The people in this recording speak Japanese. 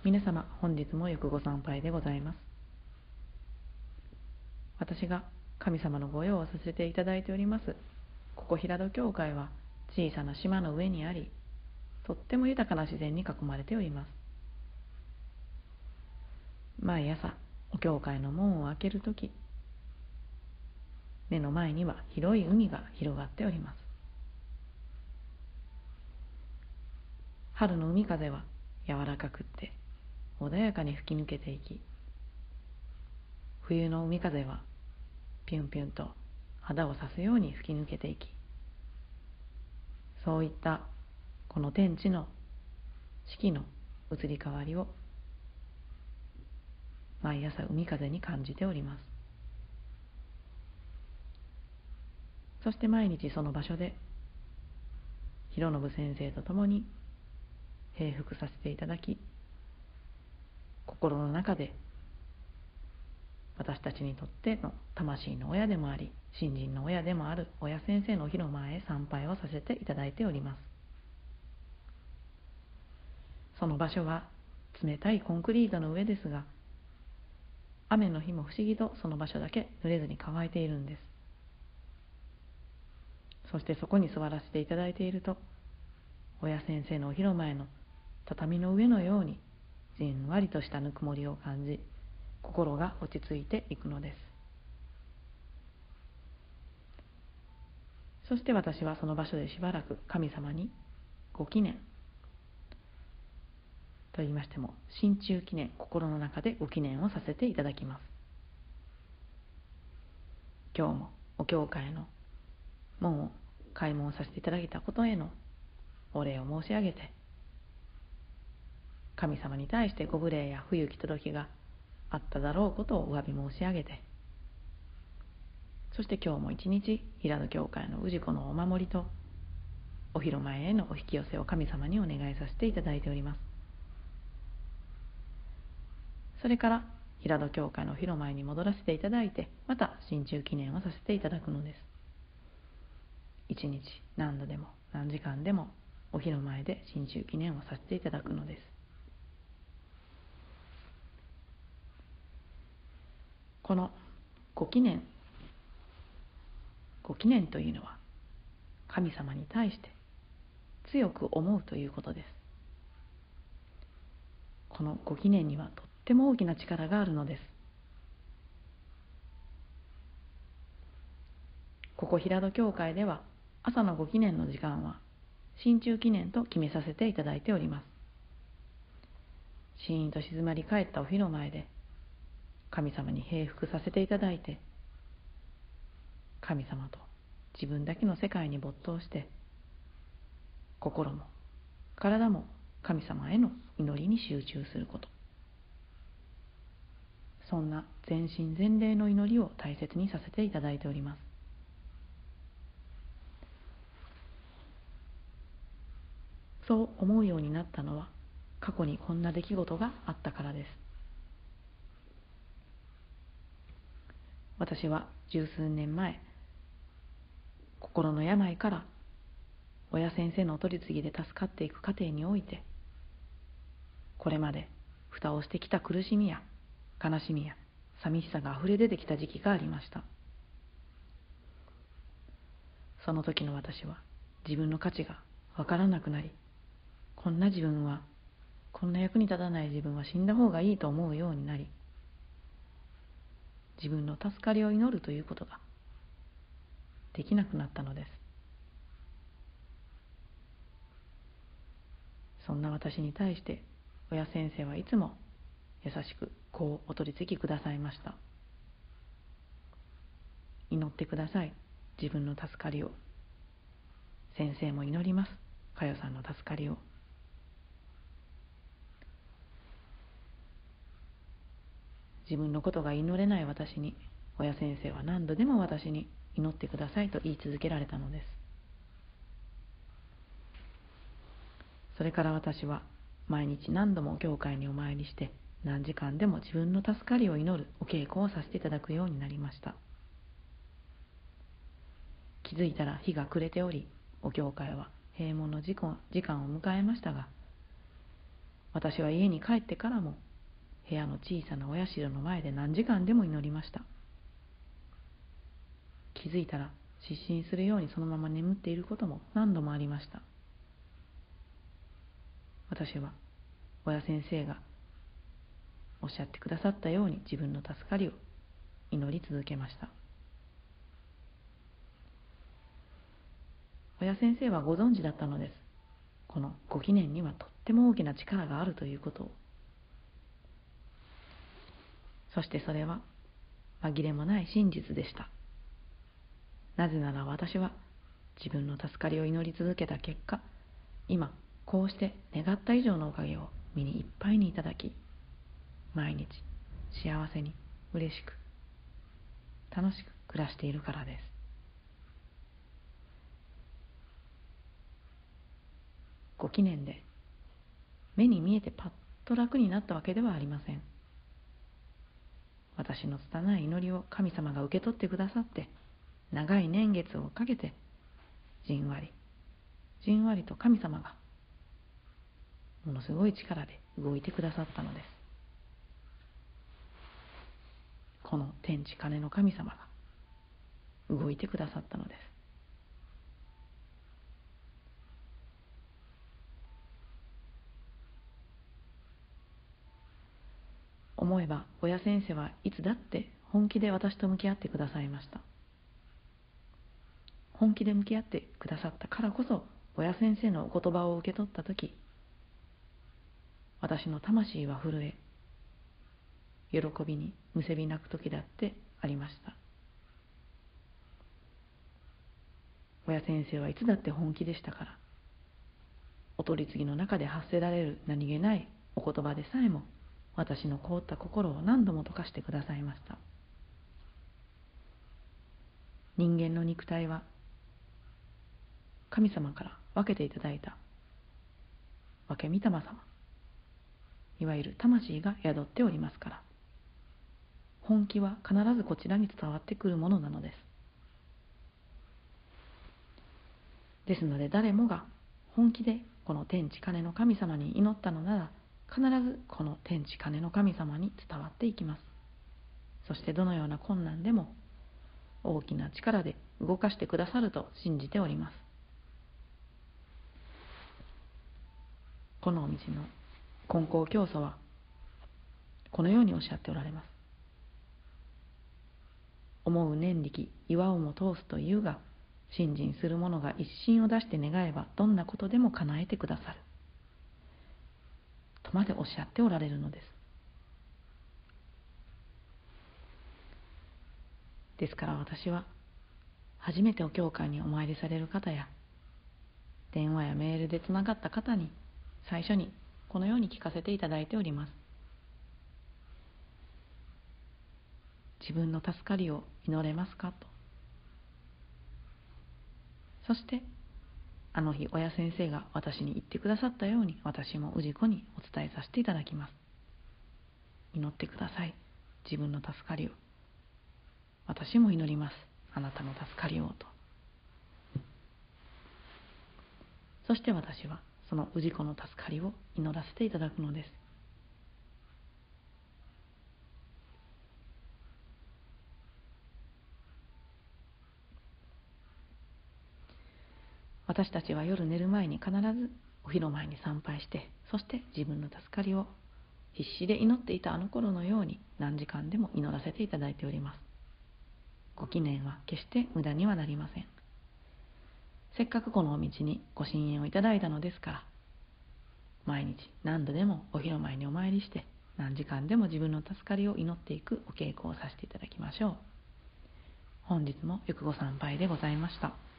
皆様、本日もよくご参拝でございます。私が神様の御用をさせていただいておりますここ平戸教会は小さな島の上にあり、とっても豊かな自然に囲まれております。毎朝お教会の門を開けるとき、目の前には広い海が広がっております。春の海風は柔らかくって穏やかに吹き抜けていき、冬の海風はピュンピュンと肌を刺すように吹き抜けていき、そういったこの天地の四季の移り変わりを毎朝海風に感じております。そして毎日その場所で弘信先生と共に平伏させていただき、心の中で私たちにとっての魂の親でもあり信心の親でもある親先生のお広間へ参拝をさせていただいております。その場所は冷たいコンクリートの上ですが、雨の日も不思議とその場所だけ濡れずに乾いているんです。そしてそこに座らせていただいていると、親先生のお広間への畳の上のようにじんわりとしたぬくもりを感じ、心が落ち着いていくのです。そして私はその場所でしばらく神様にご記念と言いましても心中記念、心の中でご記念をさせていただきます。今日もお教会の門を開門させていただいたことへのお礼を申し上げて、神様に対してご無礼や不行き届きがあっただろうことをお詫び申し上げて、そして今日も一日平戸教会の氏子のお守りとお広間へのお引き寄せを神様にお願いさせていただいております。それから平戸教会のお広間に戻らせていただいて、また心中記念をさせていただくのです。一日何度でも何時間でもお広間で心中記念をさせていただくのです。このご記念というのは神様に対して強く思うということです。このご記念にはとっても大きな力があるのです。ここ平戸教会では朝のご記念の時間は心中記念と決めさせていただいております。シーンと静まり返ったお広間で神様に平伏させていただいて、神様と自分だけの世界に没頭して、心も体も神様への祈りに集中すること、そんな全身全霊の祈りを大切にさせていただいております。そう思うようになったのは過去にこんな出来事があったからです。私は十数年前、心の病から親先生のお取り次ぎで助かっていく過程において、これまで蓋をしてきた苦しみや悲しみや寂しさがあふれ出てきた時期がありました。その時の私は自分の価値がわからなくなり、こんな役に立たない自分は死んだ方がいいと思うようになり、自分の助かりを祈るということができなくなったのです。そんな私に対して親先生はいつも優しくこうお取り次ぎくださいました。祈ってください。自分の助かりを。先生も祈ります。かよさんの助かりを。自分のことが祈れない私に、親先生は何度でも私に祈ってくださいと言い続けられたのです。それから私は毎日何度も教会にお参りして、何時間でも自分の助かりを祈るお稽古をさせていただくようになりました。気づいたら日が暮れており、お教会は閉門の時間を迎えましたが、 私は家に帰ってからも部屋の小さなお社の前で何時間でも祈りました。気づいたら失神するようにそのまま眠っていることも何度もありました。私は親先生がおっしゃってくださったように自分の助かりを祈り続けました。親先生はご存知だったのです。このご記念にはとっても大きな力があるということを。そしてそれは紛れもない真実でした。なぜなら私は自分の助かりを祈り続けた結果、今こうして願った以上のおかげを身にいっぱいにいただき、毎日幸せに嬉しく楽しく暮らしているからです。ご記念で目に見えてパッと楽になったわけではありません。私の拙い祈りを神様が受け取ってくださって、長い年月をかけてじんわりじんわりと神様がものすごい力で動いてくださったのです。この天地金の神様が動いてくださったのです。思えば親先生はいつだって本気で私と向き合ってくださいました。本気で向き合ってくださったからこそ、親先生のお言葉を受け取ったとき、私の魂は震え、喜びにむせび泣くときだってありました。親先生はいつだって本気でしたから、お取り次ぎの中で発せられる何気ないお言葉でさえも、私の凍った心を何度も溶かしてくださいました。人間の肉体は神様から分けていただいた分け御霊様、いわゆる魂が宿っておりますから、本気は必ずこちらに伝わってくるものなのです。ですので誰もが本気でこの天地金の神様に祈ったのなら、必ずこの天地金の神様に伝わっていきます。そしてどのような困難でも大きな力で動かしてくださると信じております。このお道の金光教祖はこのようにおっしゃっておられます。思う念力祝うも通すというが、信心する者が一心を出して願えばどんなことでも叶えてくださるとまでおっしゃっておられるのです。ですから私は初めてお教会にお参りされる方や電話やメールでつながった方に最初にこのように聞かせていただいております。自分の助かりを祈れますかと。そしてあの日親先生が私に言ってくださったように、私も氏子にお伝えさせていただきます。祈ってください。自分の助かりを。私も祈ります。あなたの助かりをと。そして私はその氏子の助かりを祈らせていただくのです。私たちは夜寝る前に必ずお広前に参拝して、そして自分の助かりを必死で祈っていたあの頃のように何時間でも祈らせていただいております。ご記念は決して無駄にはなりません。せっかくこのお道にご神縁をいただいたのですから、毎日何度でもお広前にお参りして何時間でも自分の助かりを祈っていくお稽古をさせていただきましょう。本日もゆくご参拝でございました。